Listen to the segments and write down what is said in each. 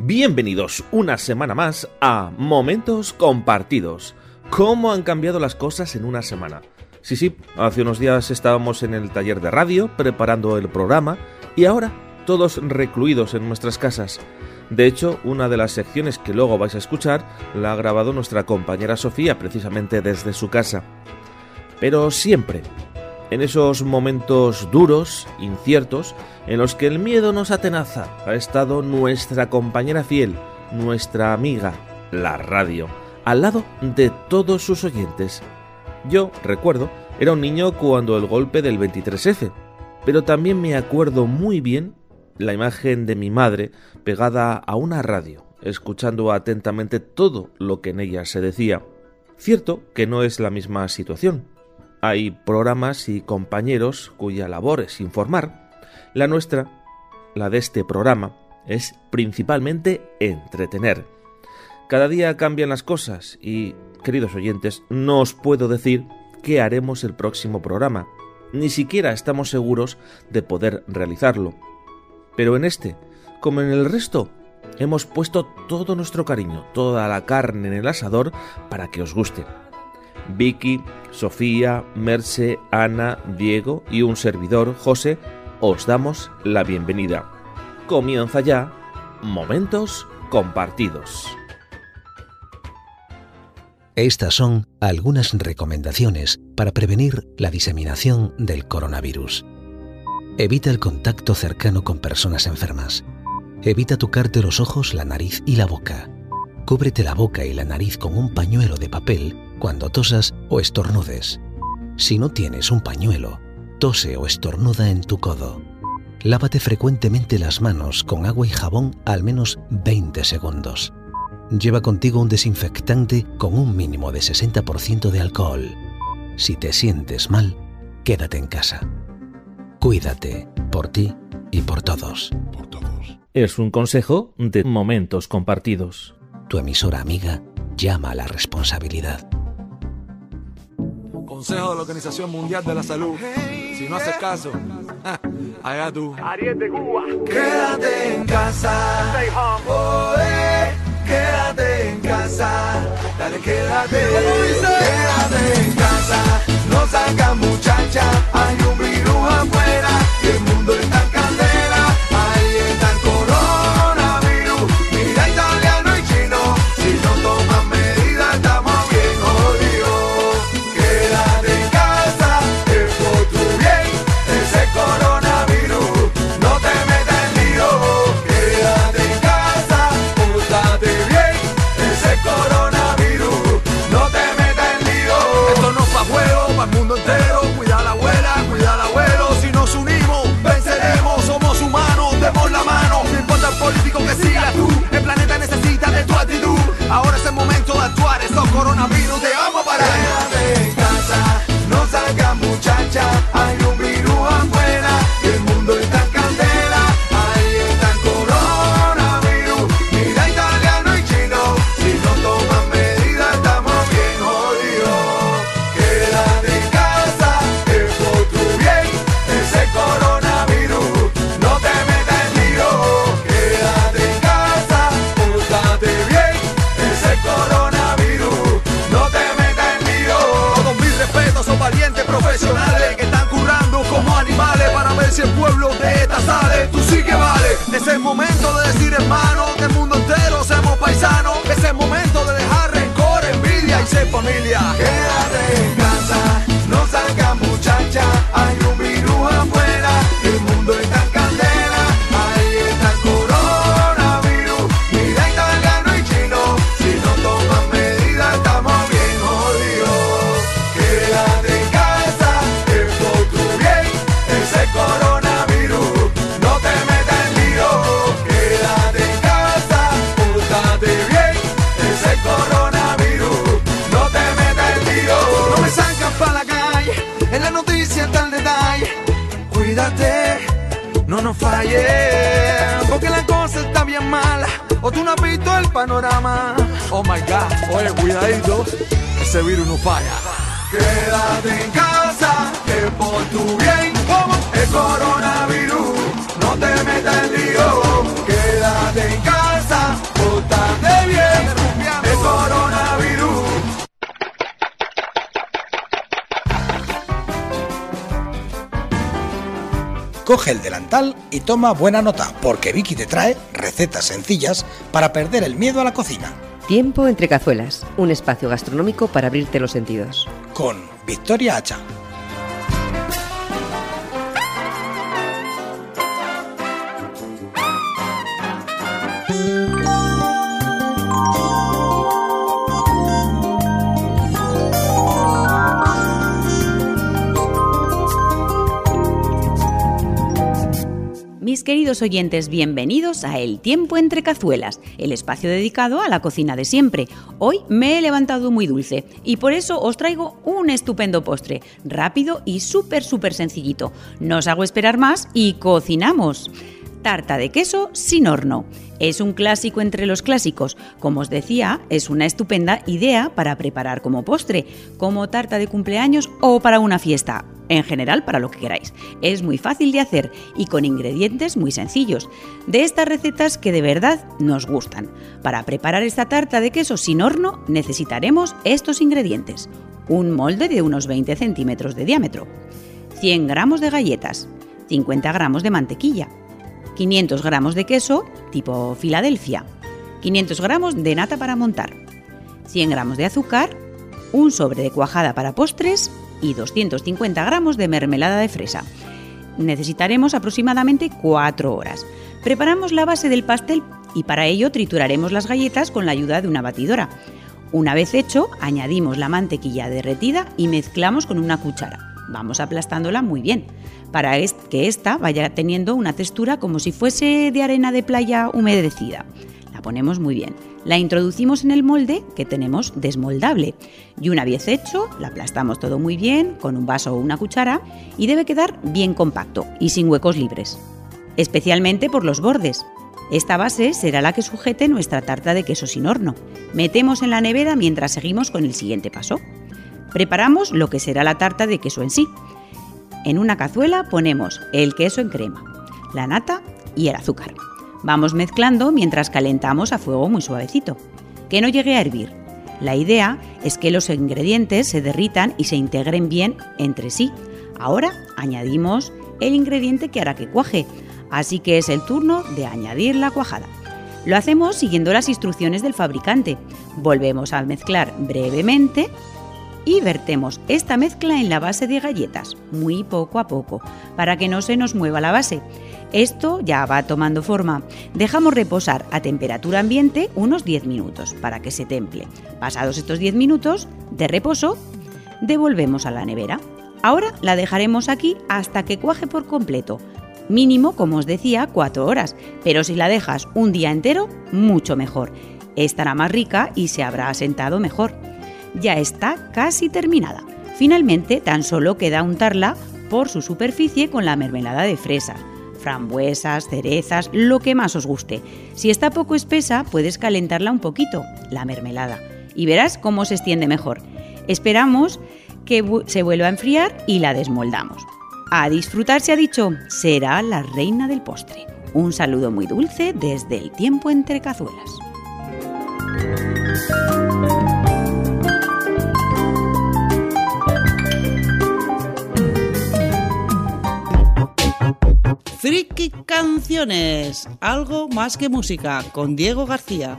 Bienvenidos una semana más a Momentos Compartidos. ¿Cómo han cambiado las cosas en una semana? Sí, hace unos días estábamos en el taller de radio preparando el programa y ahora todos recluidos en nuestras casas. De hecho, una de las secciones que luego vais a escuchar la ha grabado nuestra compañera Sofía precisamente desde su casa. Pero siempre, en esos momentos duros, inciertos, en los que el miedo nos atenaza, ha estado nuestra compañera fiel, nuestra amiga, la radio, al lado de todos sus oyentes. Yo, recuerdo, era un niño cuando el golpe del 23F, pero también me acuerdo muy bien la imagen de mi madre pegada a una radio, escuchando atentamente todo lo que en ella se decía. Cierto que no es la misma situación. Hay programas y compañeros cuya labor es informar. La nuestra, la de este programa, es principalmente entretener. Cada día cambian las cosas y, queridos oyentes, no os puedo decir qué haremos el próximo programa. Ni siquiera estamos seguros de poder realizarlo. Pero en este, como en el resto, hemos puesto todo nuestro cariño, toda la carne en el asador para que os guste. Vicky, Sofía, Merce, Ana, Diego y un servidor, José, os damos la bienvenida. Comienza ya Momentos Compartidos. Estas son algunas recomendaciones para prevenir la diseminación del coronavirus. Evita el contacto cercano con personas enfermas. Evita tocarte los ojos, la nariz y la boca. Cúbrete la boca y la nariz con un pañuelo de papel cuando tosas o estornudes. Si no tienes un pañuelo, tose o estornuda en tu codo. Lávate frecuentemente las manos con agua y jabón al menos 20 segundos. Lleva contigo un desinfectante con un mínimo de 60% de alcohol. Si te sientes mal, quédate en casa. Cuídate, por ti y por todos. Es un consejo de Momentos Compartidos. Tu emisora amiga llama a la responsabilidad. Consejo de la Organización Mundial de la Salud. Si no haces caso, allá tú. Ariel de Cuba. Quédate en casa. Stay home. Quédate en casa. Dale, quédate. Quédate en casa. No salgas, muchacha. Hay un virus afuera. Y el mundo está en candela. Ahí está el coronavirus. Mira, italiano y chino. Si no toman medidas, estamos bien jodidos. Quédate en casa. Es por tu bien. Ese coronavirus no te metas en lío. Quédate en casa. Pórtate bien. Ese coronavirus no te metas en lío. Esto no es pa' juego, pa' el mundo entero. Cuida a la abuela, cuida al abuelo. Si nos unimos, venceremos. Somos humanos, demos la mano. No importa el político que sigas tú. El planeta necesita de tu actitud. Ahora es el momento de actuar. Estos coronavirus te vamos a parar. Quédate en casa, no salgas, muchacha. Hay un virus afuera y el mundo está en candela. Ahí está el coronavirus. Mira, italiano y chino. Si no toman medidas, estamos bien jodidos. Quédate en casa, es por tu bien. Ese coronavirus no te metas en lío. Quédate en casa, pórtate bien. Ese coronavirus no te metas en lío. Todos mis respetos, son valientes profesionales que están currando como animales para ver si el pueblo de esta sale. Tú sí que vale. Es el momento de decir, hermano, que el mundo entero seamos paisanos. Es el momento de dejar rencor, envidia y ser familia. Quédate en casa, no salgas, muchacha. Hay un virus afuera, el mundo está en candela. Ahí está el coronavirus. Mira, italiano y chino. Si no toman medidas, estamos bien jodidos. Quédate en casa, es por tu bien. Ese coronavirus no te metas en lío. Quédate en casa, pórtate bien. Ese coronavirus no te metas en lío. No me sacan pa' la calle, en la noticia está el detalle. Cuídate, no nos falles, porque la cosa está bien mala. O tú no has visto el panorama. Oh my God, oye, cuidadito, ese virus no falla. Quédate en casa, que por tu bien, como el coronavirus no te metas en lío. Quédate en casa, Coge el delantal y toma buena nota, porque Vicky te trae recetas sencillas para perder el miedo a la cocina. Tiempo entre cazuelas, un espacio gastronómico para abrirte los sentidos. Con Victoria Hacha. Mis queridos oyentes, bienvenidos a El Tiempo entre Cazuelas, el espacio dedicado a la cocina de siempre. Hoy me he levantado muy dulce y por eso os traigo un estupendo postre, rápido y súper sencillito. No os hago esperar más y cocinamos. Tarta de queso sin horno. Es un clásico entre los clásicos. Como os decía, es una estupenda idea para preparar como postre, como tarta de cumpleaños o para una fiesta. En general, para lo que queráis. Es muy fácil de hacer y con ingredientes muy sencillos. De estas recetas que de verdad nos gustan. Para preparar esta tarta de queso sin horno necesitaremos estos ingredientes. Un molde de unos 20 centímetros de diámetro. 100 gramos de galletas. 50 gramos de mantequilla. 500 gramos de queso tipo Filadelfia. 500 gramos de nata para montar. 100 gramos de azúcar. Un sobre de cuajada para postres y 250 gramos de mermelada de fresa. Necesitaremos aproximadamente 4 horas. Preparamos la base del pastel y para ello trituraremos las galletas con la ayuda de una batidora. Una vez hecho, añadimos la mantequilla derretida y mezclamos con una cuchara. Vamos aplastándola muy bien, para que ésta vaya teniendo una textura como si fuese de arena de playa humedecida. La ponemos muy bien. La introducimos en el molde que tenemos desmoldable y una vez hecho, la aplastamos todo muy bien con un vaso o una cuchara y debe quedar bien compacto y sin huecos libres, especialmente por los bordes. Esta base será la que sujete nuestra tarta de queso sin horno. Metemos en la nevera mientras seguimos con el siguiente paso. Preparamos lo que será la tarta de queso en sí. En una cazuela ponemos el queso en crema, la nata y el azúcar. Vamos mezclando mientras calentamos a fuego muy suavecito, que no llegue a hervir. La idea es que los ingredientes se derritan y se integren bien entre sí. Ahora añadimos el ingrediente que hará que cuaje, así que es el turno de añadir la cuajada. Lo hacemos siguiendo las instrucciones del fabricante. Volvemos a mezclar brevemente y vertemos esta mezcla en la base de galletas, muy poco a poco, para que no se nos mueva la base. Esto ya va tomando forma. Dejamos reposar a temperatura ambiente unos 10 minutos para que se temple. Pasados estos 10 minutos de reposo, devolvemos a la nevera. Ahora la dejaremos aquí hasta que cuaje por completo. Mínimo, como os decía, 4 horas, pero si la dejas un día entero, mucho mejor. Estará más rica y se habrá asentado mejor. Ya está casi terminada. Finalmente, tan solo queda untarla por su superficie con la mermelada de fresa, frambuesas, cerezas, lo que más os guste. Si está poco espesa, puedes calentarla un poquito, la mermelada, y verás cómo se extiende mejor. Esperamos que se vuelva a enfriar y la desmoldamos. A disfrutar, se ha dicho, será la reina del postre. Un saludo muy dulce desde El Tiempo entre Cazuelas. Friki Canciones, algo más que música, con Diego García.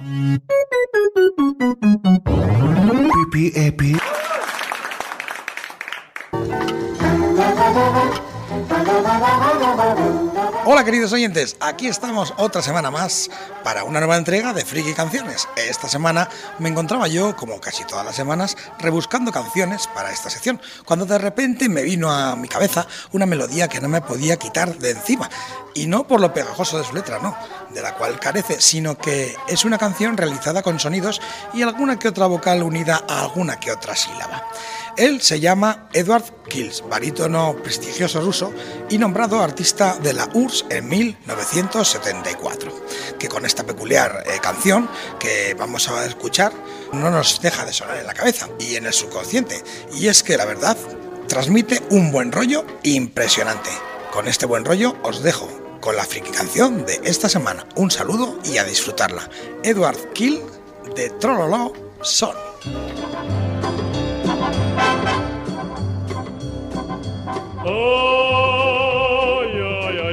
Hola queridos oyentes, aquí estamos otra semana más para una nueva entrega de Friki Canciones. Esta semana me encontraba yo, como casi todas las semanas, rebuscando canciones para esta sección, cuando de repente me vino a mi cabeza una melodía que no me podía quitar de encima. Y no por lo pegajoso de su letra, no, de la cual carece, sino que es una canción realizada con sonidos y alguna que otra vocal unida a alguna que otra sílaba. Él se llama Edward Kills, barítono prestigioso ruso y nombrado artista de la URSS en 1974, que con esta peculiar canción que vamos a escuchar no nos deja de sonar en la cabeza y en el subconsciente, y es que la verdad transmite un buen rollo impresionante. Con este buen rollo os dejo con la friki canción de esta semana. Un saludo y a disfrutarla. Edward Kill de Trololo Son. Ay, ay,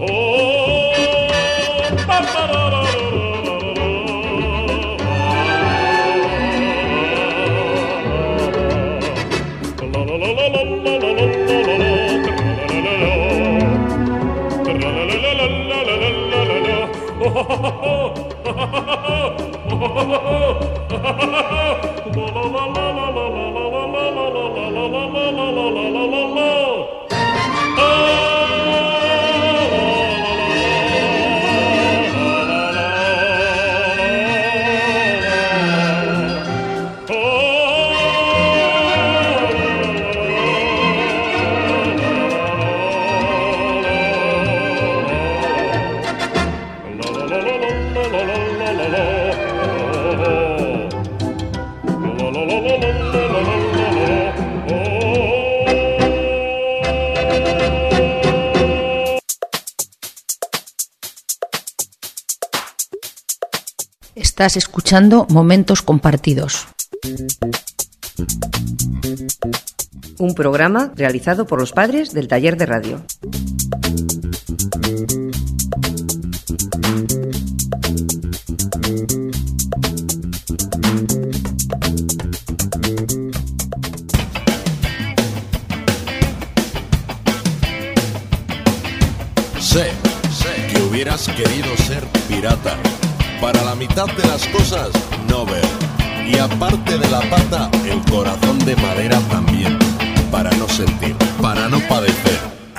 Estás escuchando Momentos Compartidos. Un programa realizado por los padres del Taller de Radio. Sé que hubieras querido ser pirata. Para la mitad de las cosas, no ver. Y aparte de la pata, el corazón de madera también. Para no sentir, para no padecer.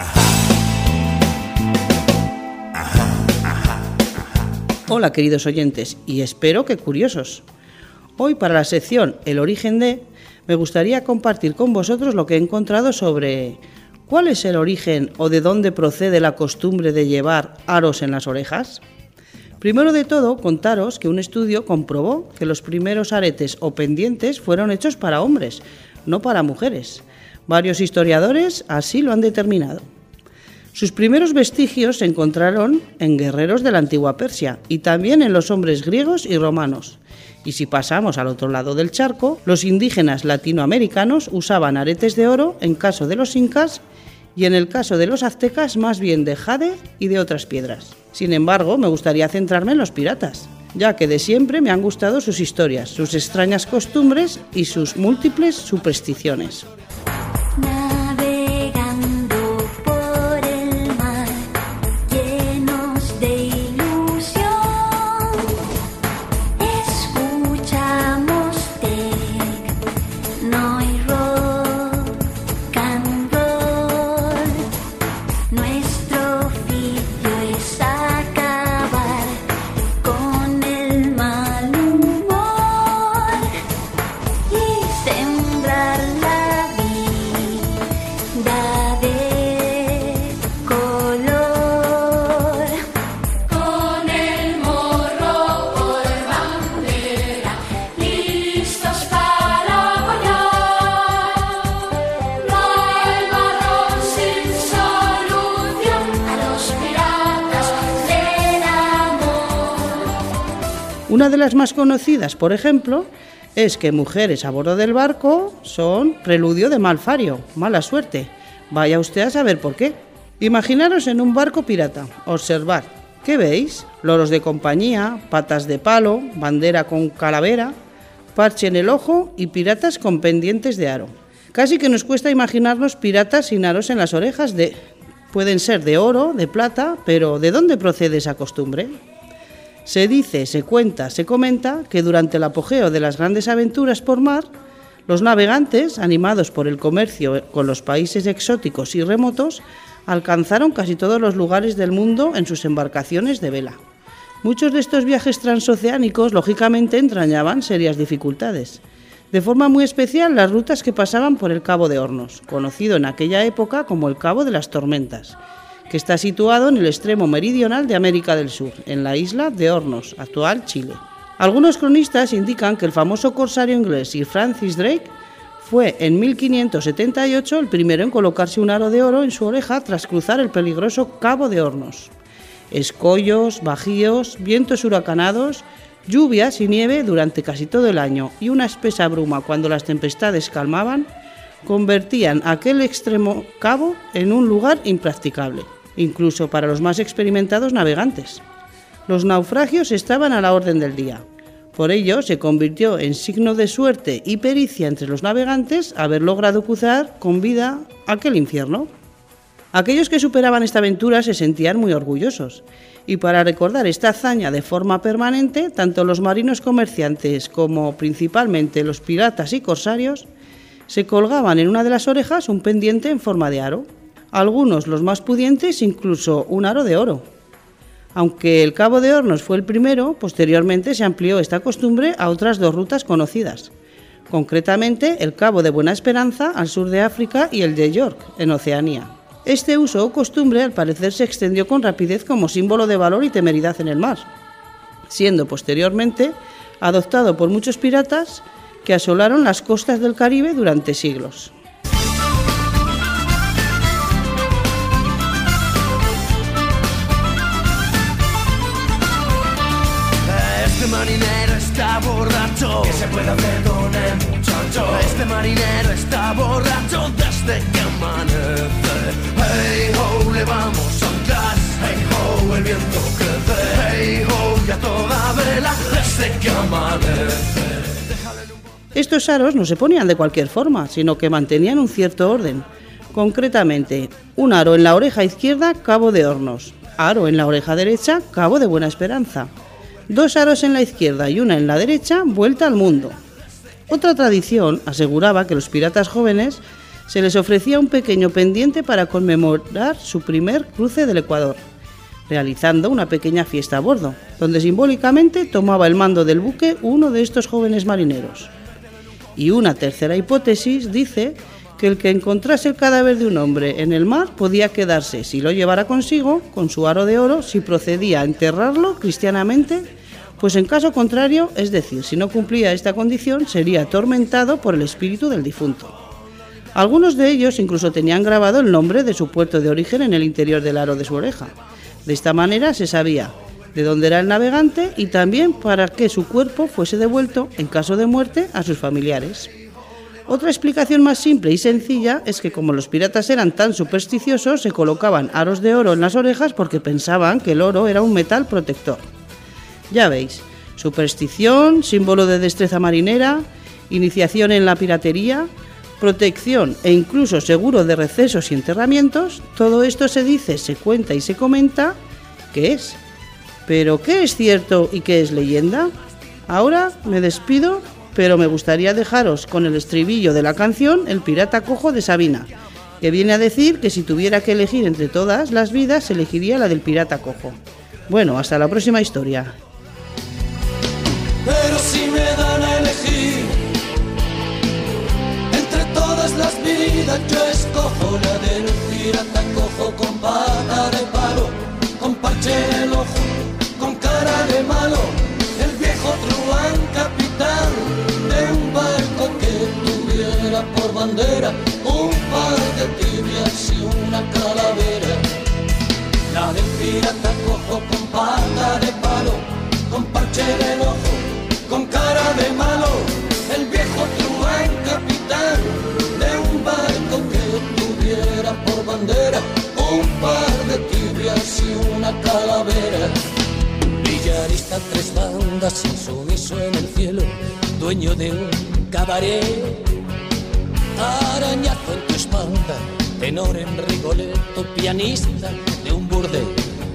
Hola queridos oyentes, y espero que curiosos. Hoy para la sección El origen de, me gustaría compartir con vosotros lo que he encontrado sobre ¿cuál es el origen o de dónde procede la costumbre de llevar aros en las orejas? Primero de todo, contaros que un estudio comprobó que los primeros aretes o pendientes fueron hechos para hombres, no para mujeres. Varios historiadores así lo han determinado. Sus primeros vestigios se encontraron en guerreros de la antigua Persia y también en los hombres griegos y romanos. Y si pasamos al otro lado del charco, los indígenas latinoamericanos usaban aretes de oro en caso de los incas y en el caso de los aztecas más bien de jade y de otras piedras. Sin embargo, me gustaría centrarme en los piratas, ya que de siempre me han gustado sus historias, sus extrañas costumbres y sus múltiples supersticiones. Una de las más conocidas, por ejemplo, es que mujeres a bordo del barco son preludio de malfario, mala suerte. Vaya usted a saber por qué. Imaginaros en un barco pirata, observad, ¿qué veis? Loros de compañía, patas de palo, bandera con calavera, parche en el ojo y piratas con pendientes de aro. Casi que nos cuesta imaginarnos piratas sin aros en las orejas. Pueden ser de oro, de plata, pero ¿de dónde procede esa costumbre? Se dice, se cuenta, se comenta que durante el apogeo de las grandes aventuras por mar, los navegantes, animados por el comercio con los países exóticos y remotos, alcanzaron casi todos los lugares del mundo en sus embarcaciones de vela. Muchos de estos viajes transoceánicos, lógicamente, entrañaban serias dificultades. De forma muy especial, las rutas que pasaban por el Cabo de Hornos, conocido en aquella época como el Cabo de las Tormentas, que está situado en el extremo meridional de América del Sur, en la isla de Hornos, actual Chile. Algunos cronistas indican que el famoso corsario inglés Sir Francis Drake fue en 1578 el primero en colocarse un aro de oro en su oreja tras cruzar el peligroso Cabo de Hornos. Escollos, bajíos, vientos huracanados, lluvias y nieve durante casi todo el año y una espesa bruma cuando las tempestades calmaban, convertían aquel extremo cabo en un lugar impracticable. incluso para los más experimentados navegantes. Los naufragios estaban a la orden del día. Por ello, se convirtió en signo de suerte y pericia entre los navegantes haber logrado cruzar con vida aquel infierno. Aquellos que superaban esta aventura se sentían muy orgullosos, y para recordar esta hazaña de forma permanente, tanto los marinos comerciantes como principalmente los piratas y corsarios se colgaban en una de las orejas un pendiente en forma de aro. Algunos, los más pudientes, incluso un aro de oro. Aunque el Cabo de Hornos fue el primero, posteriormente se amplió esta costumbre a otras 2 rutas conocidas, concretamente el Cabo de Buena Esperanza al sur de África y el de York, en Oceanía. Este uso o costumbre al parecer se extendió con rapidez como símbolo de valor y temeridad en el mar, siendo posteriormente adoptado por muchos piratas que asolaron las costas del Caribe durante siglos. Este marinero está borracho, ¿qué se puede hacer con el muchacho? Este marinero está borracho desde que amanece. Hey ho, le vamos a un gas. Hey ho, el viento crece. Hey ho, ya toda vela desde que amanece. Estos aros no se ponían de cualquier forma, sino que mantenían un cierto orden. Concretamente, un aro en la oreja izquierda, Cabo de Hornos. Aro en la oreja derecha, Cabo de Buena Esperanza. 2 aros en la izquierda y una en la derecha, vuelta al mundo. Otra tradición aseguraba que a los piratas jóvenes se les ofrecía un pequeño pendiente para conmemorar su primer cruce del Ecuador, realizando una pequeña fiesta a bordo, donde simbólicamente tomaba el mando del buque uno de estos jóvenes marineros. Y una tercera hipótesis dice que el que encontrase el cadáver de un hombre en el mar podía quedarse, si lo llevara consigo, con su aro de oro si procedía a enterrarlo cristianamente, pues en caso contrario, es decir, si no cumplía esta condición, sería atormentado por el espíritu del difunto. Algunos de ellos incluso tenían grabado el nombre de su puerto de origen en el interior del aro de su oreja. De esta manera se sabía de dónde era el navegante y también para que su cuerpo fuese devuelto, en caso de muerte, a sus familiares. Otra explicación más simple y sencilla es que como los piratas eran tan supersticiosos, se colocaban aros de oro en las orejas porque pensaban que el oro era un metal protector. Ya veis, superstición, símbolo de destreza marinera, iniciación en la piratería, protección e incluso seguro de recesos y enterramientos, todo esto se dice, se cuenta y se comenta, ¿qué es? ¿Pero qué es cierto y qué es leyenda? Ahora me despido, pero me gustaría dejaros con el estribillo de la canción El pirata cojo de Sabina, que viene a decir que si tuviera que elegir entre todas las vidas, elegiría la del pirata cojo. Bueno, hasta la próxima historia. Pero si me dan a elegir entre todas las vidas, yo escojo la del pirata cojo con pata de palo, con parche en el ojo, con cara de malo, el viejo truán capitán de un barco que tuviera por bandera un par de tibias y una calavera. La del pirata cojo con pata de palo, con parche en el ojo, con cara de malo, el viejo truán capitán de un barco que tuviera por bandera un par de tibias y una calavera. Villarista 3 bandas, insumiso en el cielo, dueño de un cabaret, arañazo en tu espalda, tenor en Rigoletto, pianista de un burdel,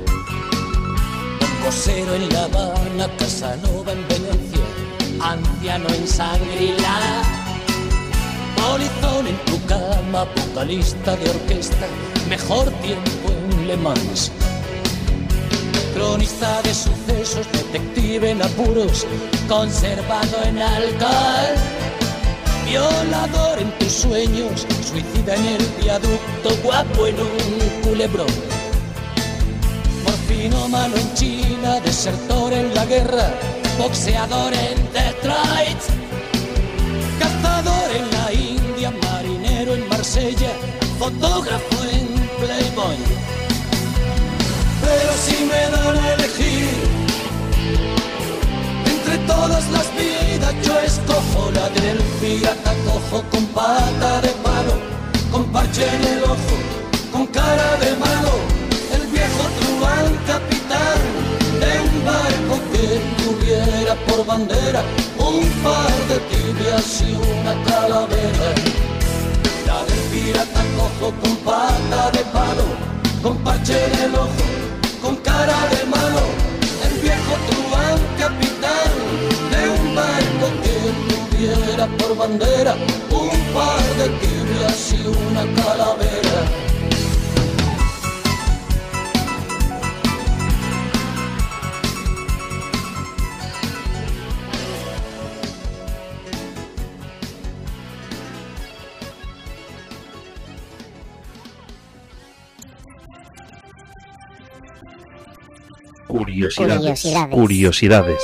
cosero en La Habana, Casanova en Venecia, anciano en Shangri-La, polizón en tu cama, vocalista de orquesta, mejor tiempo en Le Mans, cronista de sucesos, detective en apuros, conservado en alcohol, violador en tus sueños, suicida en el viaducto, guapo en un culebrón, morfinómano en China, desertor en la guerra, boxeador en Detroit, cazador en la India, marinero en Marsella, fotógrafo en Playboy. Pero si me dan a elegir entre todas las vidas, yo escojo la del pirata cojo con pata de palo, con parche en el ojo, con cara de malo, bandera, un par de tibias y una calavera. La del pirata cojo con pata de palo, con parche en el ojo, con cara de malo, el viejo truán capitán de un barco que tuviera por bandera un par de tibias y una calavera. Curiosidades.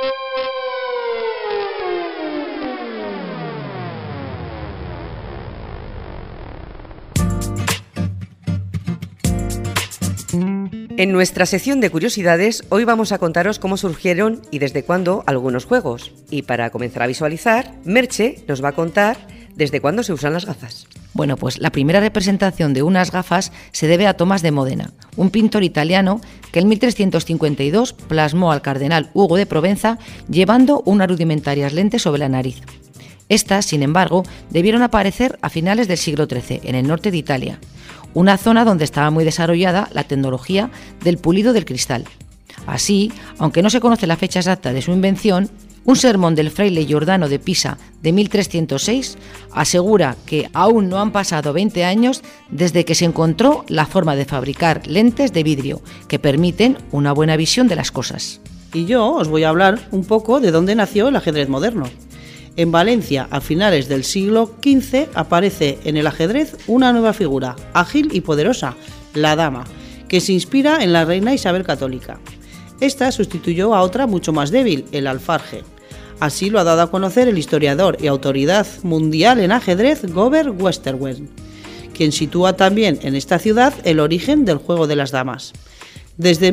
En nuestra sección de curiosidades, hoy vamos a contaros cómo surgieron y desde cuándo algunos juegos. Y para comenzar a visualizar, Merche nos va a contar desde cuándo se usan las gafas. Bueno, pues la primera representación de unas gafas se debe a Tomás de Módena, un pintor italiano que en 1352 plasmó al cardenal Hugo de Provenza llevando unas rudimentarias lentes sobre la nariz. Estas, sin embargo, debieron aparecer a finales del siglo XIII, en el norte de Italia, una zona donde estaba muy desarrollada la tecnología del pulido del cristal. Así, aunque no se conoce la fecha exacta de su invención, un sermón del fraile Giordano de Pisa de 1306 asegura que aún no han pasado 20 años desde que se encontró la forma de fabricar lentes de vidrio que permiten una buena visión de las cosas. Y yo os voy a hablar un poco de dónde nació el ajedrez moderno. En Valencia, a finales del siglo XV, aparece en el ajedrez una nueva figura, ágil y poderosa, la dama, que se inspira en la reina Isabel Católica. Esta sustituyó a otra mucho más débil, el alfarje. Así lo ha dado a conocer el historiador y autoridad mundial en ajedrez Govert Westerwelle, quien sitúa también en esta ciudad el origen del juego de las damas. Desde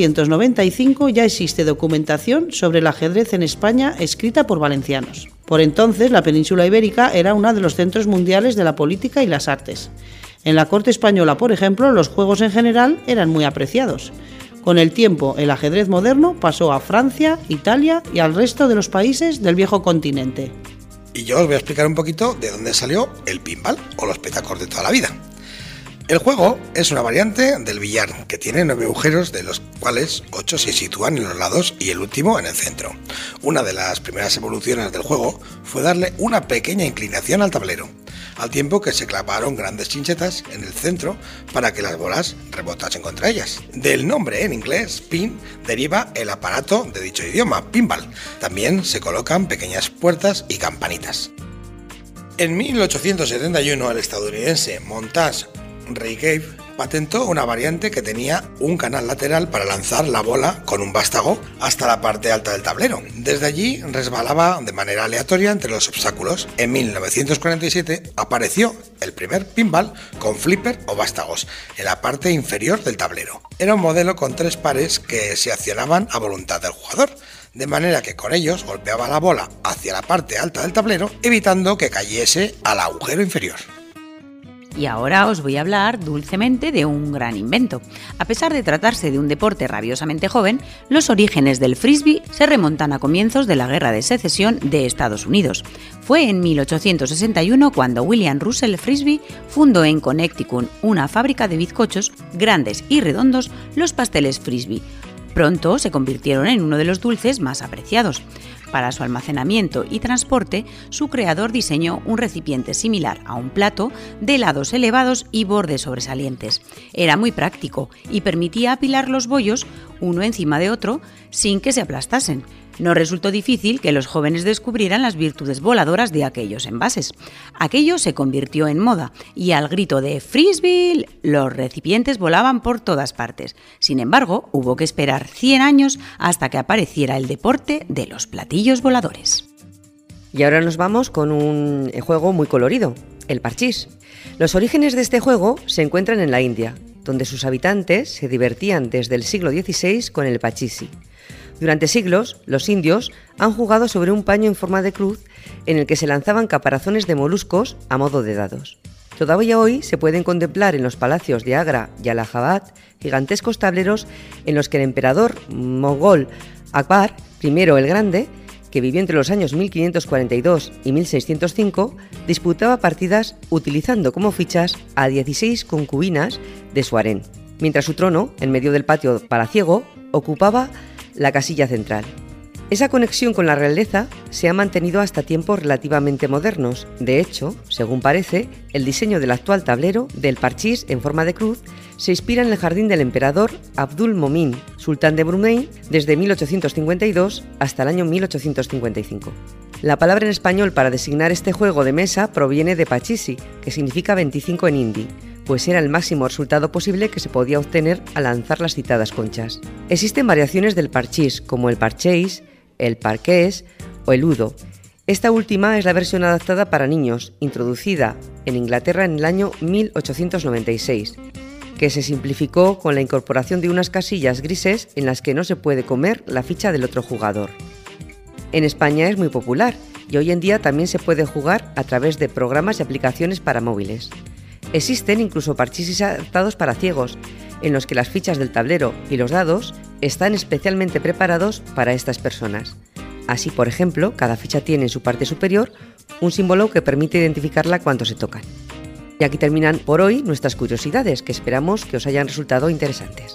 1495 ya existe documentación sobre el ajedrez en España escrita por valencianos. Por entonces, la península ibérica era uno de los centros mundiales de la política y las artes. En la corte española, por ejemplo, los juegos en general eran muy apreciados. Con el tiempo, el ajedrez moderno pasó a Francia, Italia y al resto de los países del viejo continente. Y yo os voy a explicar un poquito de dónde salió el pinball o los petacos de toda la vida. El juego es una variante del billar que tiene 9 agujeros, de los cuales 8 se sitúan en los lados y el último en el centro. Una de las primeras evoluciones del juego fue darle una pequeña inclinación al tablero, al tiempo que se clavaron grandes chinchetas en el centro para que las bolas rebotasen contra ellas. Del nombre en inglés, pin, deriva el aparato de dicho idioma, pinball. También se colocan pequeñas puertas y campanitas. En 1871, el estadounidense Montage Raycave patentó una variante que tenía un canal lateral para lanzar la bola con un vástago hasta la parte alta del tablero. Desde allí resbalaba de manera aleatoria entre los obstáculos. En 1947 apareció el primer pinball con flipper o vástagos en la parte inferior del tablero. Era un modelo con 3 pares que se accionaban a voluntad del jugador, de manera que con ellos golpeaba la bola hacia la parte alta del tablero, evitando que cayese al agujero inferior. Y ahora os voy a hablar dulcemente de un gran invento. A pesar de tratarse de un deporte rabiosamente joven, los orígenes del frisbee se remontan a comienzos de la Guerra de Secesión de Estados Unidos. Fue en 1861 cuando William Russell Frisbee fundó en Connecticut una fábrica de bizcochos grandes y redondos, los pasteles frisbee. Pronto se convirtieron en uno de los dulces más apreciados. Para su almacenamiento y transporte, su creador diseñó un recipiente similar a un plato de lados elevados y bordes sobresalientes. Era muy práctico y permitía apilar los bollos uno encima de otro sin que se aplastasen. No resultó difícil que los jóvenes descubrieran las virtudes voladoras de aquellos envases. Aquello se convirtió en moda y al grito de «Frisbee», los recipientes volaban por todas partes. Sin embargo, hubo que esperar 100 años hasta que apareciera el deporte de los platillos voladores. Y ahora nos vamos con un juego muy colorido, el parchís. Los orígenes de este juego se encuentran en la India, donde sus habitantes se divertían desde el siglo XVI con el pachisi. Durante siglos, los indios han jugado sobre un paño en forma de cruz en el que se lanzaban caparazones de moluscos a modo de dados. Todavía hoy se pueden contemplar en los palacios de Agra y Allahabad gigantescos tableros en los que el emperador mogol Akbar I el Grande que vivió entre los años 1542 y 1605, disputaba partidas utilizando como fichas a 16 concubinas de su harén, mientras su trono, en medio del patio palaciego, ocupaba la casilla central. Esa conexión con la realeza se ha mantenido hasta tiempos relativamente modernos. De hecho, según parece, el diseño del actual tablero del parchís en forma de cruz se inspira en el jardín del emperador Abdul Momin, sultán de Brunei, desde 1852 hasta el año 1855. La palabra en español para designar este juego de mesa proviene de pachisi, que significa 25 en hindi, pues era el máximo resultado posible que se podía obtener al lanzar las citadas conchas. Existen variaciones del parchís, como el parchís, el parqués o el udo. Esta última es la versión adaptada para niños, introducida en Inglaterra en el año 1896, que se simplificó con la incorporación de unas casillas grises en las que no se puede comer la ficha del otro jugador. En España es muy popular y hoy en día también se puede jugar a través de programas y aplicaciones para móviles. Existen incluso parchís adaptados para ciegos, en los que las fichas del tablero y los dados están especialmente preparados para estas personas. Así, por ejemplo, cada ficha tiene en su parte superior un símbolo que permite identificarla cuando se tocan. Y aquí terminan por hoy nuestras curiosidades, que esperamos que os hayan resultado interesantes.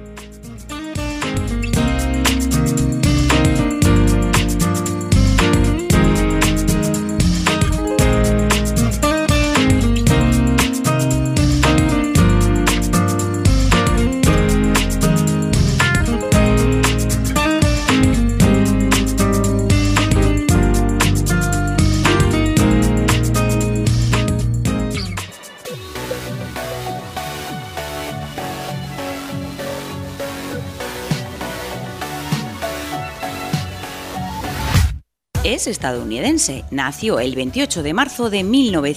Es estadounidense, nació el 28 de marzo de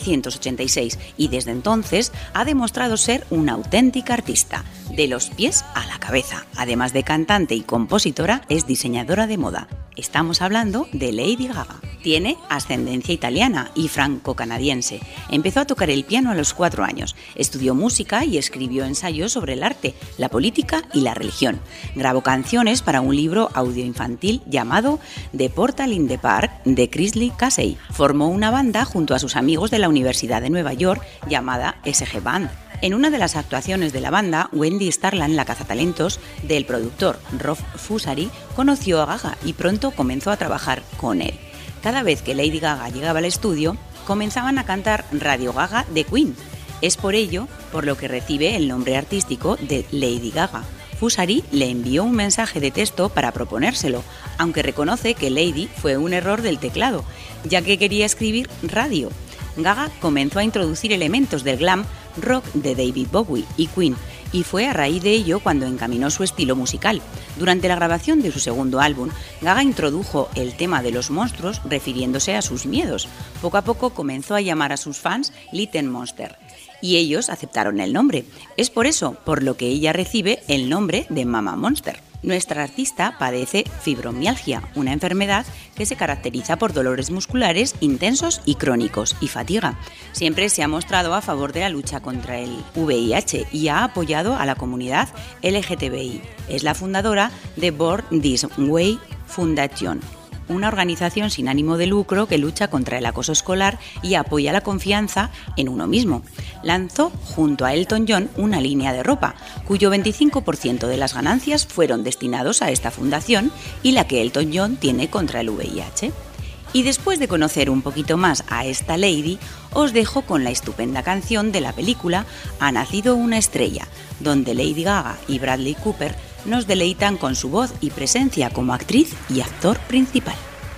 1986 y desde entonces ha demostrado ser una auténtica artista, de los pies a la cabeza. Además de cantante y compositora, es diseñadora de moda. Estamos hablando de Lady Gaga. Tiene ascendencia italiana y franco-canadiense. Empezó a tocar el piano a los 4 años. Estudió música y escribió ensayos sobre el arte, la política y la religión. Grabó canciones para un libro audioinfantil llamado The Portal in the Park de Chrisley Casey. Formó una banda junto a sus amigos de la Universidad de Nueva York llamada SG Band. En una de las actuaciones de la banda, Wendy Starland, la cazatalentos del productor Rolf Fusari, conoció a Gaga y pronto comenzó a trabajar con él. Cada vez que Lady Gaga llegaba al estudio, comenzaban a cantar Radio Gaga de Queen. Es por ello por lo que recibe el nombre artístico de Lady Gaga. Fusari le envió un mensaje de texto para proponérselo, aunque reconoce que Lady fue un error del teclado, ya que quería escribir radio. Gaga comenzó a introducir elementos del glam rock de David Bowie y Queen, y fue a raíz de ello cuando encaminó su estilo musical. Durante la grabación de su segundo álbum, Gaga introdujo el tema de los monstruos refiriéndose a sus miedos. Poco a poco comenzó a llamar a sus fans Little Monster, y ellos aceptaron el nombre. Es por eso por lo que ella recibe el nombre de Mama Monster. Nuestra artista padece fibromialgia, una enfermedad que se caracteriza por dolores musculares intensos y crónicos y fatiga. Siempre se ha mostrado a favor de la lucha contra el VIH y ha apoyado a la comunidad LGTBI. Es la fundadora de Born This Way Foundation, una organización sin ánimo de lucro que lucha contra el acoso escolar y apoya la confianza en uno mismo. Lanzó junto a Elton John una línea de ropa, cuyo 25% de las ganancias fueron destinados a esta fundación y la que Elton John tiene contra el VIH. Y después de conocer un poquito más a esta lady, os dejo con la estupenda canción de la película Ha nacido una estrella, donde Lady Gaga y Bradley Cooper nos deleitan con su voz y presencia como actriz y actor principal.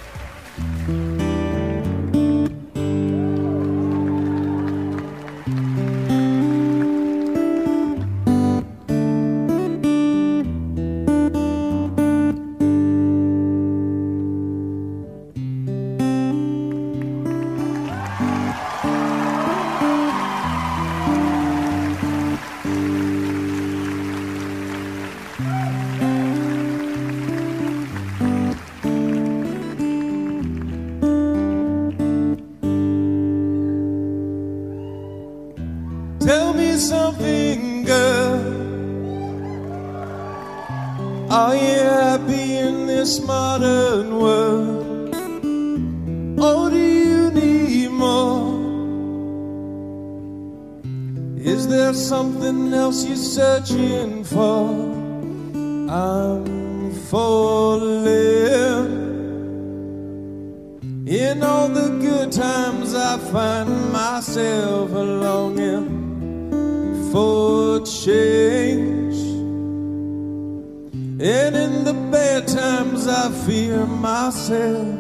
Tell me something, girl. Are you happy in this modern world? there's something else you're searching for, I'm falling. In all the good times I find myself longing for change, and in the bad times I fear myself.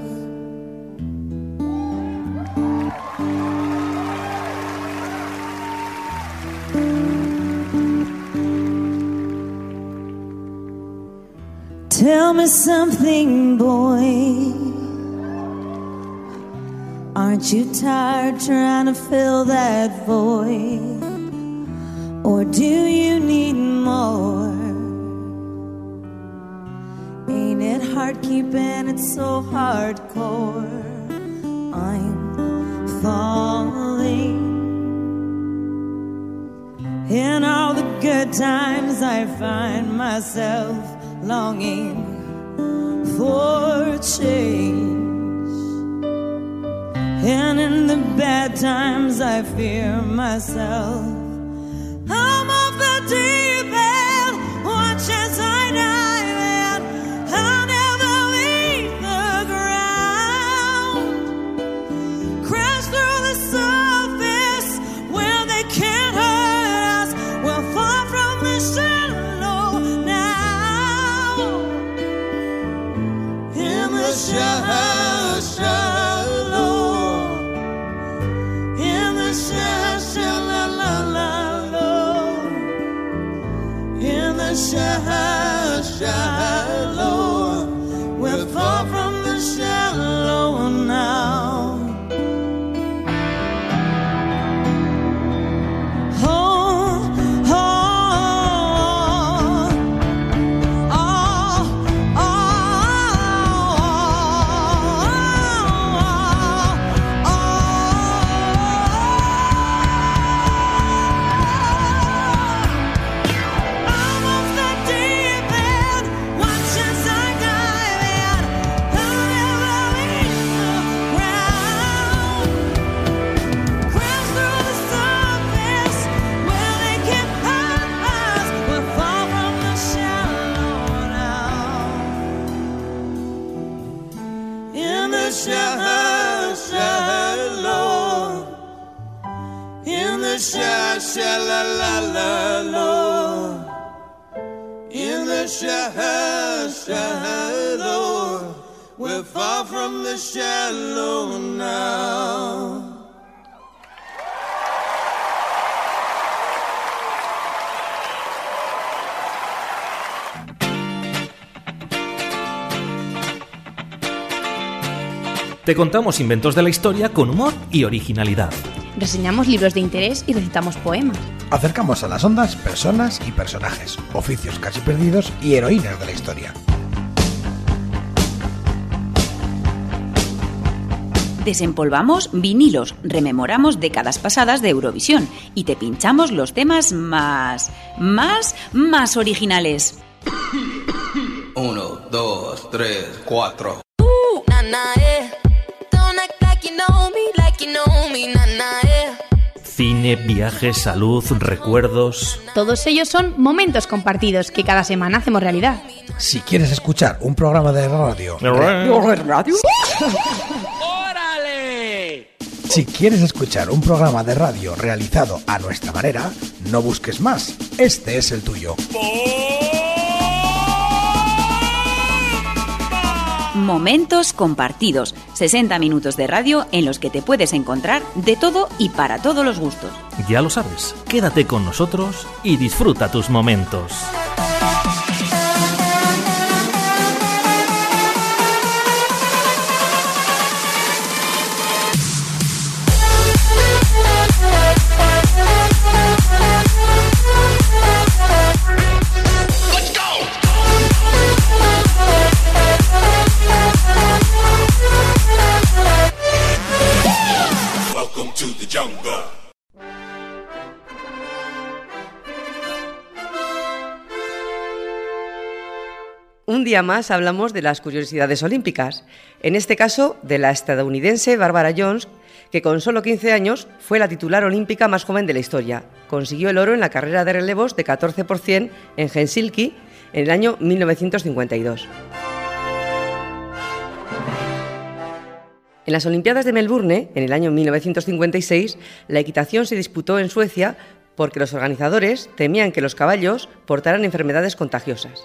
Tell me something, boy. Aren't you tired trying to fill that void? Or do you need more? Ain't it hard keeping it so hardcore? I'm falling. In all the good times I find myself longing for change, and in the bad times I fear myself. I'm off the deep end, watch as I dive in. I'll never leave the ground, crash through the surface where they can't hurt us. We're far from the shallow now, in the shallow, in the shallow, in the shallow. We're far from the shallow now. In the shallow, we're far from the shallow now. Te contamos inventos de la historia con humor y originalidad. Reseñamos libros de interés y recitamos poemas. Acercamos a las ondas personas y personajes, oficios casi perdidos y heroínas de la historia. Desempolvamos vinilos, rememoramos décadas pasadas de Eurovisión y te pinchamos los temas más originales. 1, 2, 3, 4. Cine, viajes, salud, recuerdos. Todos ellos son momentos compartidos que cada semana hacemos realidad. Si quieres escuchar un programa de radio... ¿Radio? ¡Órale! Si quieres escuchar un programa de radio realizado a nuestra manera, no busques más. Este es el tuyo. Momentos compartidos, 60 minutos de radio en los que te puedes encontrar de todo y para todos los gustos. Ya lo sabes, quédate con nosotros y disfruta tus momentos. Un día más hablamos de las curiosidades olímpicas, en este caso de la estadounidense Barbara Jones, que con solo 15 años fue la titular olímpica más joven de la historia. Consiguió el oro en la carrera de relevos de 14% en Helsinki en el año 1952. En las Olimpiadas de Melbourne, en el año 1956, la equitación se disputó en Suecia porque los organizadores temían que los caballos portaran enfermedades contagiosas.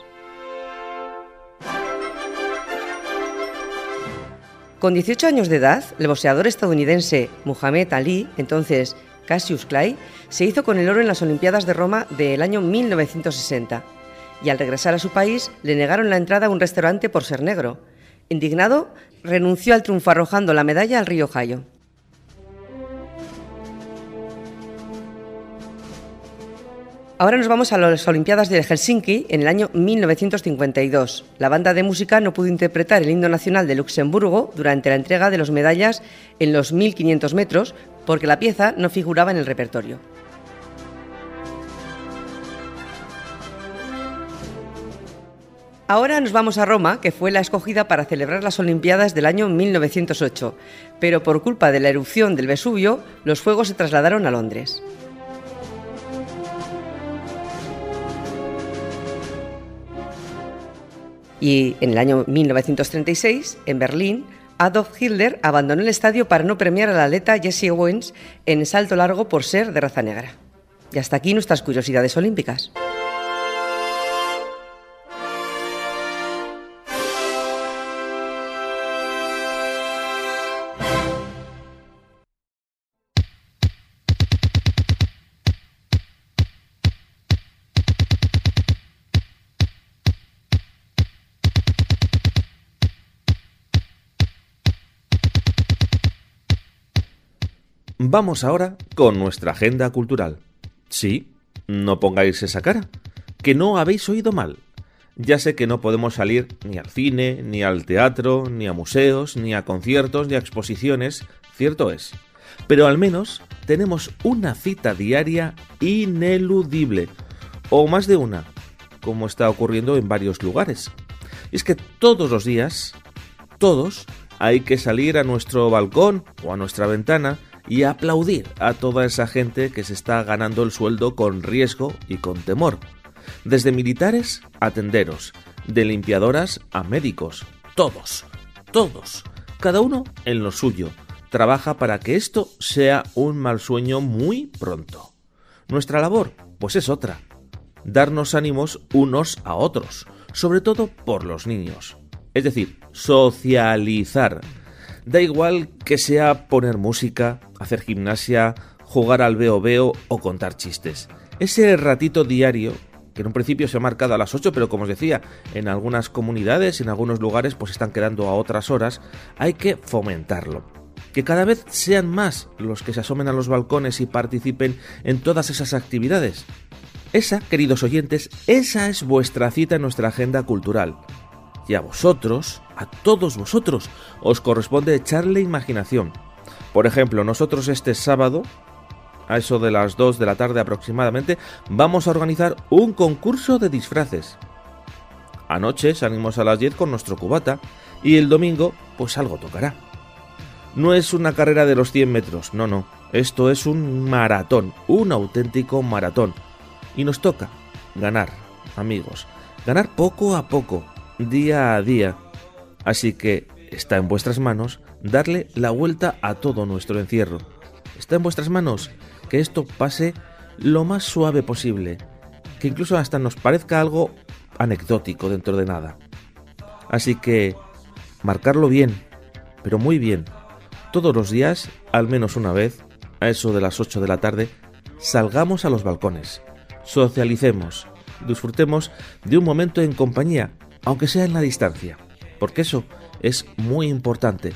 Con 18 años de edad, el boxeador estadounidense Muhammad Ali, entonces Cassius Clay, se hizo con el oro en las Olimpiadas de Roma del año 1960 y al regresar a su país le negaron la entrada a un restaurante por ser negro. Indignado, renunció al triunfo arrojando la medalla al río Ohio. Ahora nos vamos a las Olimpiadas de Helsinki en el año 1952. La banda de música no pudo interpretar el himno nacional de Luxemburgo durante la entrega de las medallas en los 1500 metros porque la pieza no figuraba en el repertorio. Ahora nos vamos a Roma, que fue la escogida para celebrar las Olimpiadas del año 1908, pero por culpa de la erupción del Vesubio, los Juegos se trasladaron a Londres. Y en el año 1936, en Berlín, Adolf Hitler abandonó el estadio para no premiar al atleta Jesse Owens en salto largo por ser de raza negra. Y hasta aquí nuestras curiosidades olímpicas. Vamos ahora con nuestra agenda cultural. Sí, no pongáis esa cara, que no habéis oído mal. Ya sé que no podemos salir ni al cine, ni al teatro, ni a museos, ni a conciertos, ni a exposiciones, cierto es. Pero al menos tenemos una cita diaria ineludible, o más de una, como está ocurriendo en varios lugares. Y es que todos los días, todos, hay que salir a nuestro balcón o a nuestra ventana y aplaudir a toda esa gente que se está ganando el sueldo con riesgo y con temor. Desde militares a tenderos, de limpiadoras a médicos, todos, cada uno en lo suyo, trabaja para que esto sea un mal sueño muy pronto. Nuestra labor, pues es otra, darnos ánimos unos a otros, sobre todo por los niños, es decir, socializar. Da igual que sea poner música, hacer gimnasia, jugar al veo-veo o contar chistes. Ese ratito diario, que en un principio se ha marcado a las 8, pero como os decía, en algunas comunidades, en algunos lugares, pues están quedando a otras horas, hay que fomentarlo. Que cada vez sean más los que se asomen a los balcones y participen en todas esas actividades. Esa, queridos oyentes, esa es vuestra cita en nuestra agenda cultural. Y a vosotros, a todos vosotros, os corresponde echarle imaginación. Por ejemplo, nosotros este sábado, a eso de las 2 de la tarde aproximadamente, vamos a organizar un concurso de disfraces. Anoche salimos a las 10 con nuestro cubata y el domingo, pues algo tocará. No es una carrera de los 100 metros, no. Esto es un maratón, un auténtico maratón. Y nos toca ganar, amigos, ganar poco a poco, día a día. Así que está en vuestras manos darle la vuelta a todo nuestro encierro. Está en vuestras manos que esto pase lo más suave posible, que incluso hasta nos parezca algo anecdótico dentro de nada. Así que marcarlo bien, pero muy bien. Todos los días, al menos una vez, a eso de las 8 de la tarde, salgamos a los balcones, socialicemos, disfrutemos de un momento en compañía, aunque sea en la distancia, porque eso es muy importante.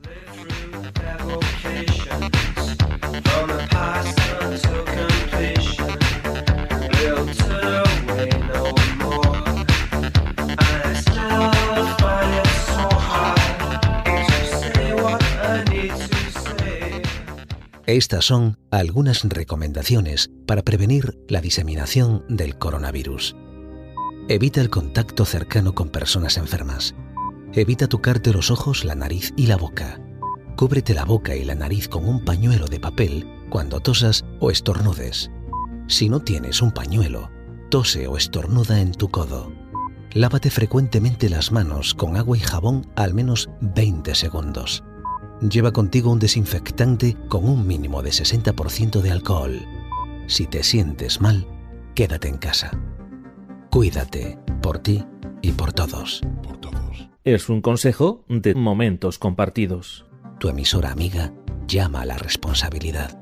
Estas son algunas recomendaciones para prevenir la diseminación del coronavirus. Evita el contacto cercano con personas enfermas. Evita tocarte los ojos, la nariz y la boca. Cúbrete la boca y la nariz con un pañuelo de papel cuando tosas o estornudes. Si no tienes un pañuelo, tose o estornuda en tu codo. Lávate frecuentemente las manos con agua y jabón al menos 20 segundos. Lleva contigo un desinfectante con un mínimo de 60% de alcohol. Si te sientes mal, quédate en casa. Cuídate, por ti y por todos. Es un consejo de Momentos Compartidos. Tu emisora amiga llama a la responsabilidad.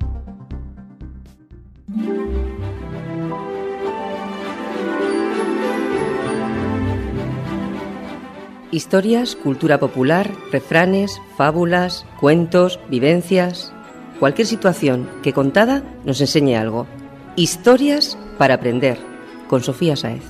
Historias, cultura popular, refranes, fábulas, cuentos, vivencias. Cualquier situación que contada nos enseñe algo. Historias para aprender, con Sofía Sáez.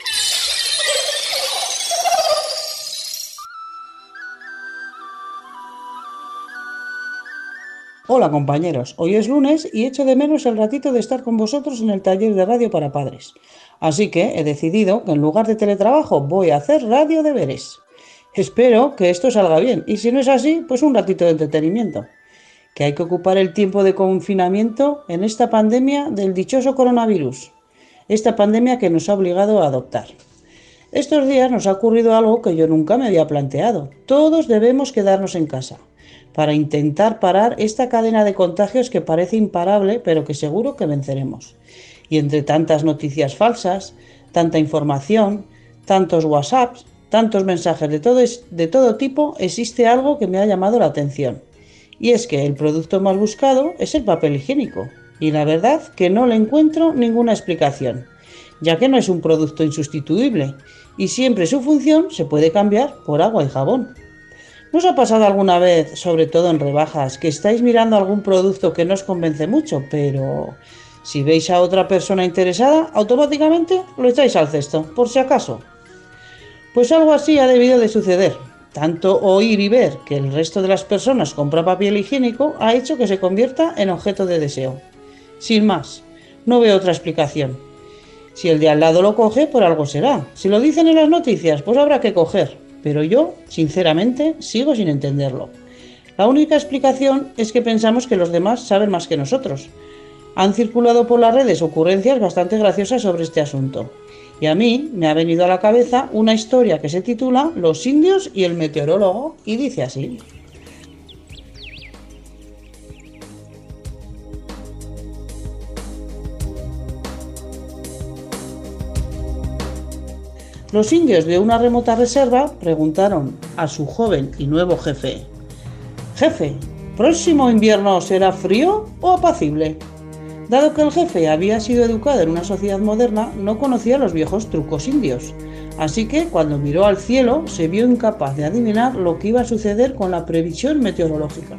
Hola compañeros, hoy es lunes y echo de menos el ratito de estar con vosotros en el taller de radio para padres. Así que he decidido que en lugar de teletrabajo voy a hacer radio deberes. Espero que esto salga bien y si no es así, pues un ratito de entretenimiento. Que hay que ocupar el tiempo de confinamiento en esta pandemia del dichoso coronavirus. Esta pandemia que nos ha obligado a adoptar. Estos días nos ha ocurrido algo que yo nunca me había planteado. Todos debemos quedarnos en casa para intentar parar esta cadena de contagios que parece imparable, pero que seguro que venceremos. Y entre tantas noticias falsas, tanta información, tantos WhatsApps, tantos mensajes de todo tipo, existe algo que me ha llamado la atención. Y es que el producto más buscado es el papel higiénico. Y la verdad que no le encuentro ninguna explicación, ya que no es un producto insustituible y siempre su función se puede cambiar por agua y jabón. ¿No os ha pasado alguna vez, sobre todo en rebajas, que estáis mirando algún producto que no os convence mucho, pero si veis a otra persona interesada, automáticamente lo echáis al cesto, por si acaso? Pues algo así ha debido de suceder. Tanto oír y ver que el resto de las personas compra papel higiénico ha hecho que se convierta en objeto de deseo. Sin más, no veo otra explicación. Si el de al lado lo coge, por algo será. Si lo dicen en las noticias, pues habrá que coger. Pero yo, sinceramente, sigo sin entenderlo. La única explicación es que pensamos que los demás saben más que nosotros. Han circulado por las redes ocurrencias bastante graciosas sobre este asunto. Y a mí me ha venido a la cabeza una historia que se titula Los indios y el meteorólogo, y dice así. Los indios de una remota reserva preguntaron a su joven y nuevo jefe: «Jefe, ¿próximo invierno será frío o apacible?». Dado que el jefe había sido educado en una sociedad moderna, no conocía los viejos trucos indios. Así que, cuando miró al cielo, se vio incapaz de adivinar lo que iba a suceder con la previsión meteorológica.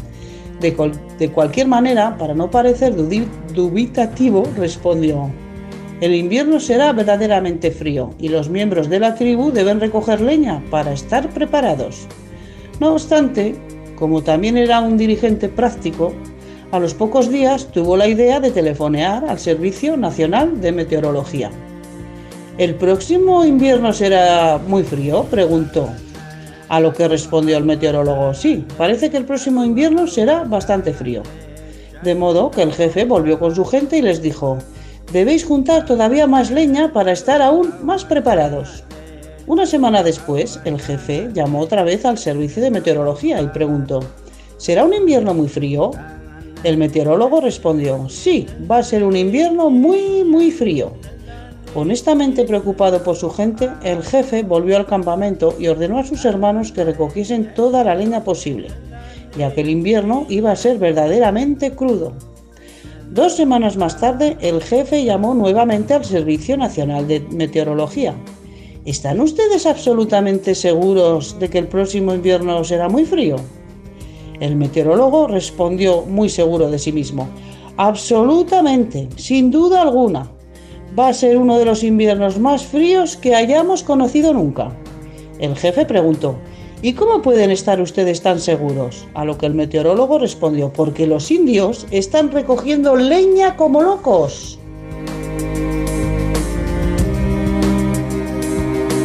De cualquier manera, para no parecer dubitativo, respondió: «El invierno será verdaderamente frío y los miembros de la tribu deben recoger leña para estar preparados». No obstante, como también era un dirigente práctico, a los pocos días tuvo la idea de telefonear al Servicio Nacional de Meteorología. «¿El próximo invierno será muy frío?», preguntó. A lo que respondió el meteorólogo: «Sí, parece que el próximo invierno será bastante frío». De modo que el jefe volvió con su gente y les dijo: «Debéis juntar todavía más leña para estar aún más preparados». Una semana después, el jefe llamó otra vez al Servicio de Meteorología y preguntó: «¿Será un invierno muy frío?». El meteorólogo respondió: «Sí, va a ser un invierno muy, muy frío». Honestamente preocupado por su gente, el jefe volvió al campamento y ordenó a sus hermanos que recogiesen toda la leña posible, ya que el invierno iba a ser verdaderamente crudo. 2 semanas más tarde, el jefe llamó nuevamente al Servicio Nacional de Meteorología. «¿Están ustedes absolutamente seguros de que el próximo invierno será muy frío?». El meteorólogo respondió muy seguro de sí mismo: «Absolutamente, sin duda alguna. Va a ser uno de los inviernos más fríos que hayamos conocido nunca». El jefe preguntó: «¿Y cómo pueden estar ustedes tan seguros?». A lo que el meteorólogo respondió: «Porque los indios están recogiendo leña como locos».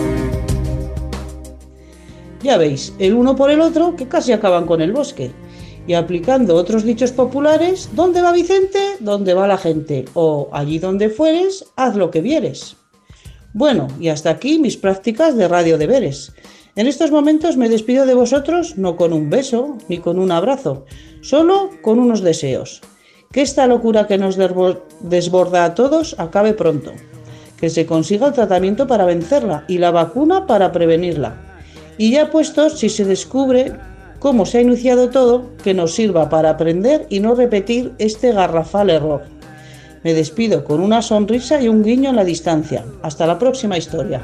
Ya veis, el uno por el otro, que casi acaban con el bosque. y aplicando otros dichos populares: ¿dónde va Vicente? ¿Dónde va la gente? O allí donde fueres, haz lo que vieres. Bueno, y hasta aquí mis prácticas de radio deberes. En estos momentos me despido de vosotros no con un beso ni con un abrazo, solo con unos deseos. Que esta locura que nos desborda a todos acabe pronto. Que se consiga el tratamiento para vencerla y la vacuna para prevenirla. Y ya puestos, si se descubre cómo se ha iniciado todo, que nos sirva para aprender y no repetir este garrafal error. Me despido con una sonrisa y un guiño en la distancia. Hasta la próxima historia.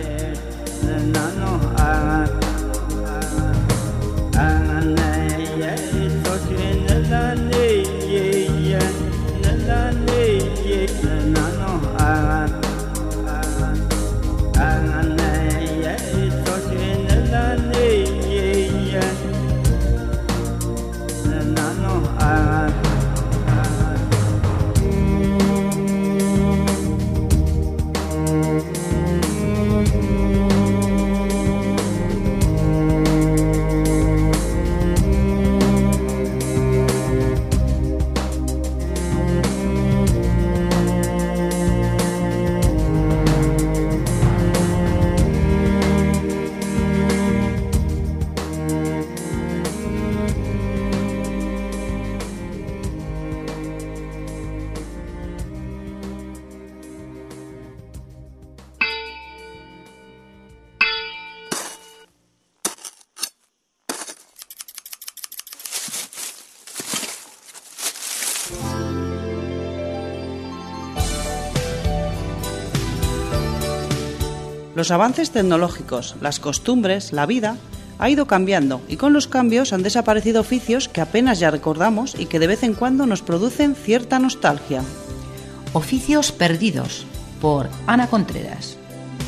Los avances tecnológicos, las costumbres, la vida ha ido cambiando y con los cambios han desaparecido oficios que apenas ya recordamos y que de vez en cuando nos producen cierta nostalgia. Oficios perdidos, por Ana Contreras.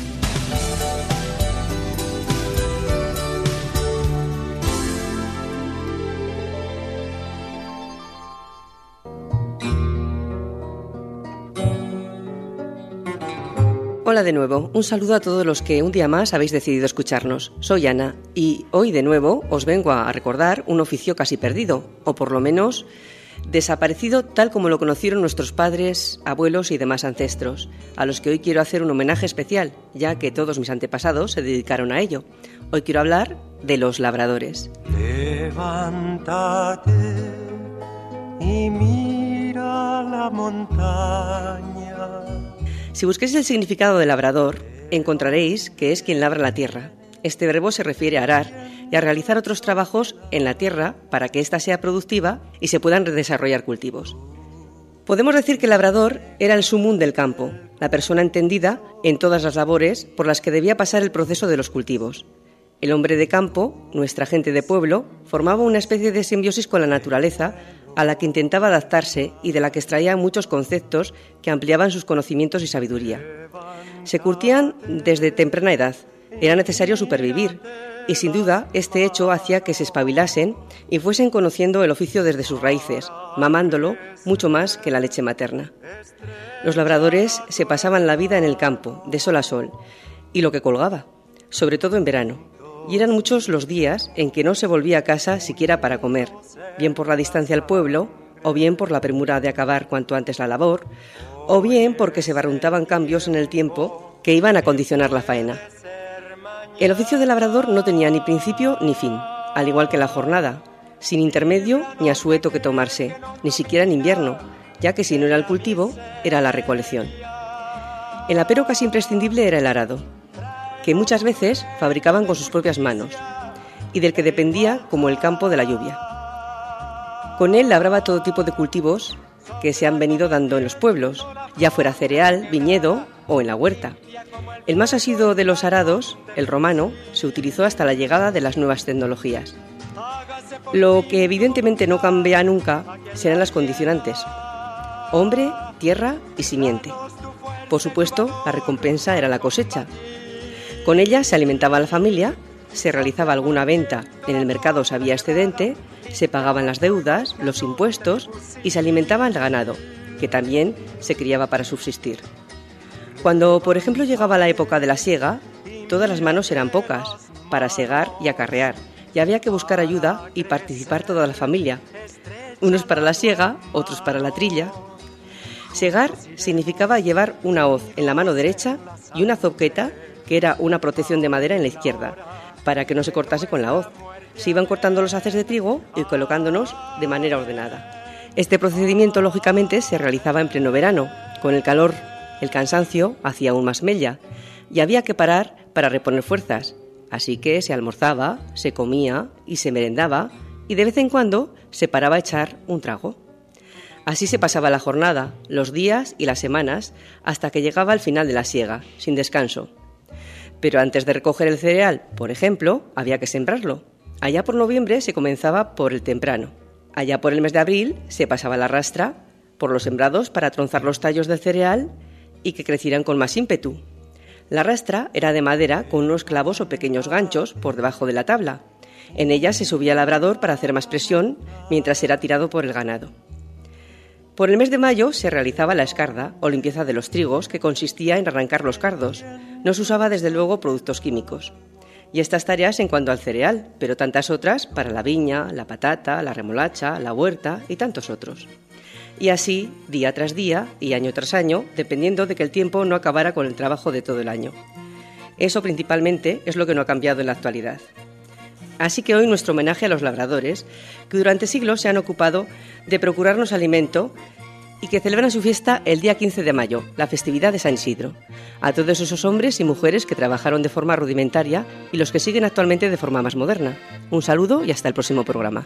Hola de nuevo, un saludo a todos los que un día más habéis decidido escucharnos. Soy Ana y hoy de nuevo os vengo a recordar un oficio casi perdido, o por lo menos desaparecido tal como lo conocieron nuestros padres, abuelos y demás ancestros, a los que hoy quiero hacer un homenaje especial, ya que todos mis antepasados se dedicaron a ello. Hoy quiero hablar de los labradores. Levántate y mira la montaña. Si busquéis el significado de labrador, encontraréis que es quien labra la tierra. Este verbo se refiere a arar y a realizar otros trabajos en la tierra para que ésta sea productiva y se puedan desarrollar cultivos. Podemos decir que el labrador era el sumum del campo, la persona entendida en todas las labores por las que debía pasar el proceso de los cultivos. El hombre de campo, nuestra gente de pueblo, formaba una especie de simbiosis con la naturaleza a la que intentaba adaptarse y de la que extraía muchos conceptos que ampliaban sus conocimientos y sabiduría. Se curtían desde temprana edad, era necesario supervivir, y sin duda este hecho hacía que se espabilasen y fuesen conociendo el oficio desde sus raíces, mamándolo mucho más que la leche materna. Los labradores se pasaban la vida en el campo, de sol a sol, y lo que colgaba, sobre todo en verano. Y eran muchos los días en que no se volvía a casa siquiera para comer, bien por la distancia al pueblo, o bien por la premura de acabar cuanto antes la labor, o bien porque se barruntaban cambios en el tiempo que iban a condicionar la faena. El oficio de labrador no tenía ni principio ni fin, al igual que la jornada, sin intermedio ni asueto que tomarse, ni siquiera en invierno, ya que si no era el cultivo, era la recolección. El apero casi imprescindible era el arado, que muchas veces fabricaban con sus propias manos, y del que dependía como el campo de la lluvia. Con él labraba todo tipo de cultivos que se han venido dando en los pueblos, ya fuera cereal, viñedo o en la huerta. El más asiduo de los arados, el romano, se utilizó hasta la llegada de las nuevas tecnologías. Lo que evidentemente no cambia nunca serán las condicionantes: hombre, tierra y simiente. Por supuesto, la recompensa era la cosecha. Con ella se alimentaba la familia, se realizaba alguna venta en el mercado si había excedente, se pagaban las deudas, los impuestos y se alimentaba el ganado, que también se criaba para subsistir. Cuando, por ejemplo, llegaba la época de la siega, todas las manos eran pocas para segar y acarrear, y había que buscar ayuda y participar toda la familia. Unos para la siega, otros para la trilla. Segar significaba llevar una hoz en la mano derecha y una zoqueta, que era una protección de madera, en la izquierda, para que no se cortase con la hoz. Se iban cortando los haces de trigo y colocándonos de manera ordenada. Este procedimiento, lógicamente, se realizaba en pleno verano. Con el calor, el cansancio hacía aún más mella y había que parar para reponer fuerzas. Así que se almorzaba, se comía y se merendaba, y de vez en cuando se paraba a echar un trago. Así se pasaba la jornada, los días y las semanas, hasta que llegaba el final de la siega, sin descanso. Pero antes de recoger el cereal, por ejemplo, había que sembrarlo. Allá por noviembre se comenzaba por el temprano. Allá por el mes de abril se pasaba la rastra por los sembrados para tronzar los tallos del cereal y que crecieran con más ímpetu. La rastra era de madera con unos clavos o pequeños ganchos por debajo de la tabla. En ella se subía el labrador para hacer más presión mientras era tirado por el ganado. Por el mes de mayo se realizaba la escarda o limpieza de los trigos, que consistía en arrancar los cardos. No se usaba desde luego productos químicos. Y estas tareas en cuanto al cereal, pero tantas otras para la viña, la patata, la remolacha, la huerta y tantos otros. Y así, día tras día y año tras año, dependiendo de que el tiempo no acabara con el trabajo de todo el año. Eso principalmente es lo que no ha cambiado en la actualidad. Así que hoy nuestro homenaje a los labradores, que durante siglos se han ocupado de procurarnos alimento y que celebran su fiesta el día 15 de mayo, la festividad de San Isidro. A todos esos hombres y mujeres que trabajaron de forma rudimentaria y los que siguen actualmente de forma más moderna. Un saludo y hasta el próximo programa.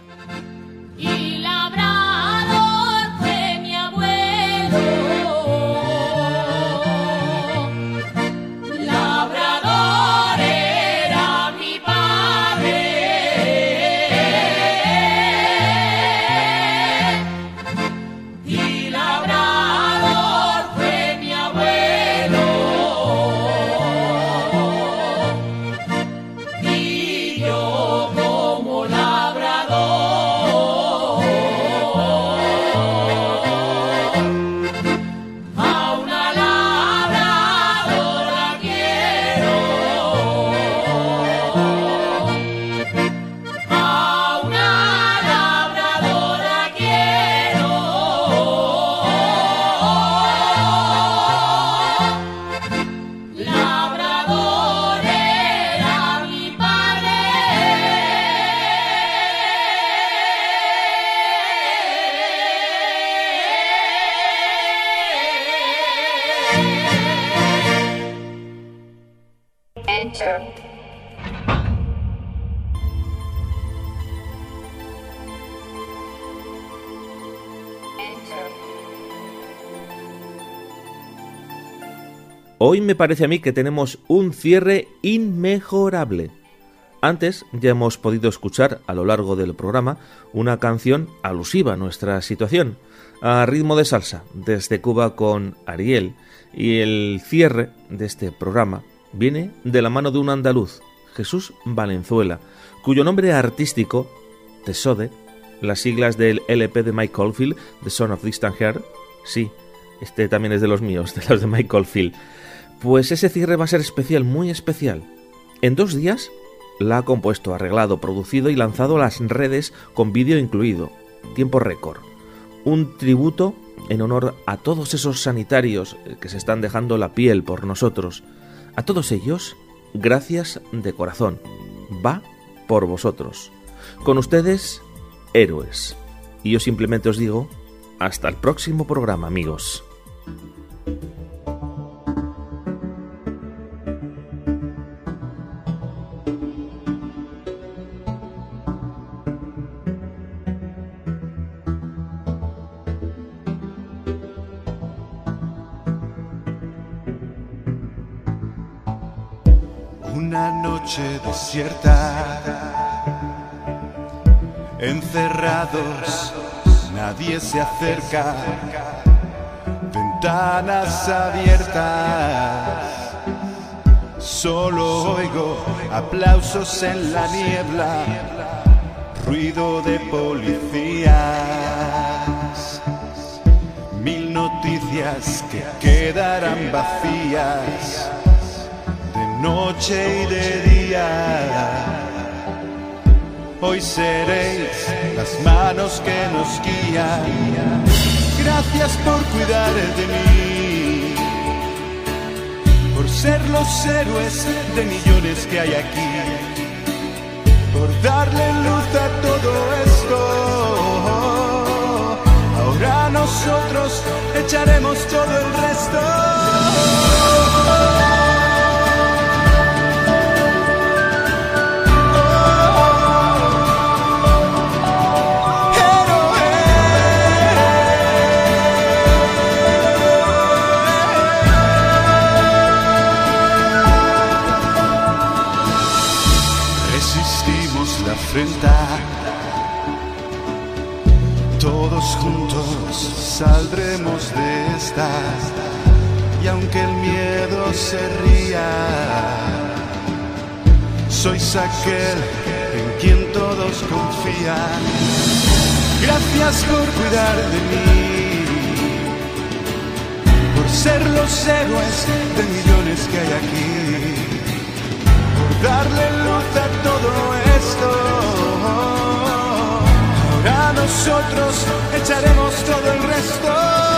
Hoy me parece a mí que tenemos un cierre inmejorable. Antes ya hemos podido escuchar a lo largo del programa una canción alusiva a nuestra situación, a ritmo de salsa, desde Cuba con Ariel, y el cierre de este programa viene de la mano de un andaluz, Jesús Valenzuela, cuyo nombre artístico, Tesode, las siglas del LP de Mike Oldfield, The Son of Distant Heart, sí, este también es de los míos, de los de Mike Oldfield. Pues ese cierre va a ser especial, muy especial. En 2 días la ha compuesto, arreglado, producido y lanzado a las redes con vídeo incluido. Tiempo récord. Un tributo en honor a todos esos sanitarios que se están dejando la piel por nosotros. A todos ellos, gracias de corazón. Va por vosotros. Con ustedes, héroes. Y yo simplemente os digo, hasta el próximo programa, amigos. Una noche desierta, encerrados, nadie se acerca, ventanas abiertas, solo oigo aplausos en la niebla, ruido de policías, 1000 noticias que quedarán vacías, noche y de día, Hoy seréis las manos que nos guían. Gracias por cuidar de mí, por ser los héroes de millones que hay aquí, por darle luz a todo esto. Ahora nosotros echaremos todo el resto. La afrenta, todos juntos saldremos de esta, y aunque el miedo se ría, sois aquel en quien todos confían. Gracias por cuidar de mí, por ser los héroes de millones que hay aquí, darle luz a todo esto. Ahora nosotros echaremos todo el resto.